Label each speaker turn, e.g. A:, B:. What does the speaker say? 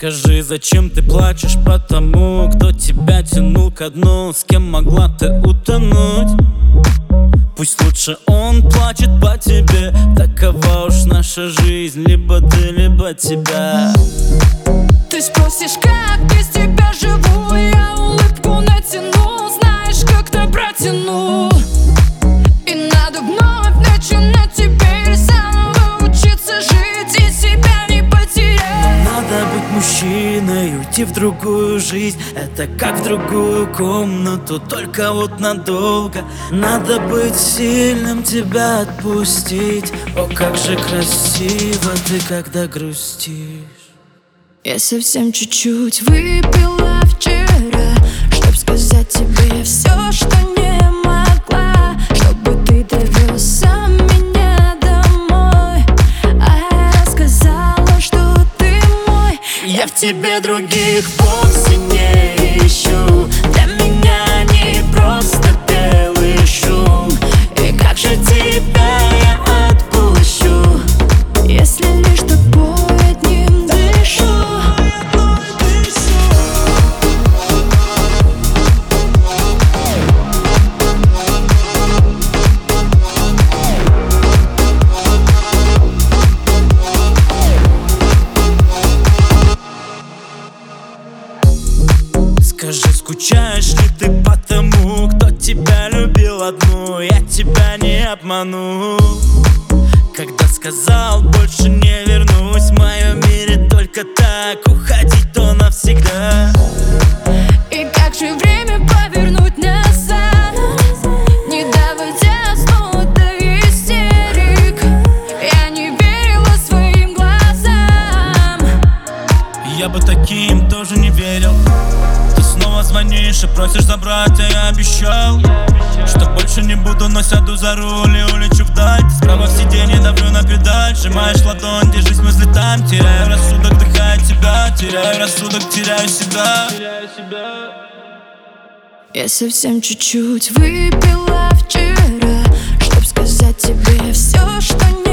A: Скажи, зачем ты плачешь по тому, кто тебя тянул ко дну, с кем могла ты утонуть? Пусть лучше он плачет по тебе, такова уж наша жизнь, либо ты, либо тебя.
B: Ты спросишь, как без тебя живу, я улыбку натяну, знаешь, как-то протяну. И надо вновь начинать теперь заново учиться жить и себя не потерять.
A: Надо быть мужчиной, уйти в другую жизнь, это как в другую комнату, только вот надолго. Надо быть сильным, тебя отпустить. О, как же красиво ты, когда грустишь.
B: Я совсем чуть-чуть выпила вчера, чтоб сказать тебе все, что не могла, чтобы ты довез меня домой. А я сказала, что ты мой.
A: Я в тебе других вовсе не ищу, для меня не просто белый шум.
B: И как же тебя я отпущу, если лишь тобой одним дышу?
A: Скажи, скучаешь ли ты по тому, кто тебя любил одну? Я тебя не обману, когда сказал, больше не вернусь. В моем мире только так, уходить то навсегда.
B: И как же время повернуть назад, не доводя снова до истерик? Я не верила своим глазам.
A: Я бы таким тоже не верил. Ты снова звонишь и просишь забрать, а я обещал, что больше не буду, но сяду за руль и улечу вдаль. Ты справа в сиденье, давлю на педаль, сжимаешь ладонь, держись, мысли там. Теряю рассудок, вдыхая тебя, теряю рассудок, теряю себя.
B: Я совсем чуть-чуть выпила вчера, чтоб сказать тебе все, что не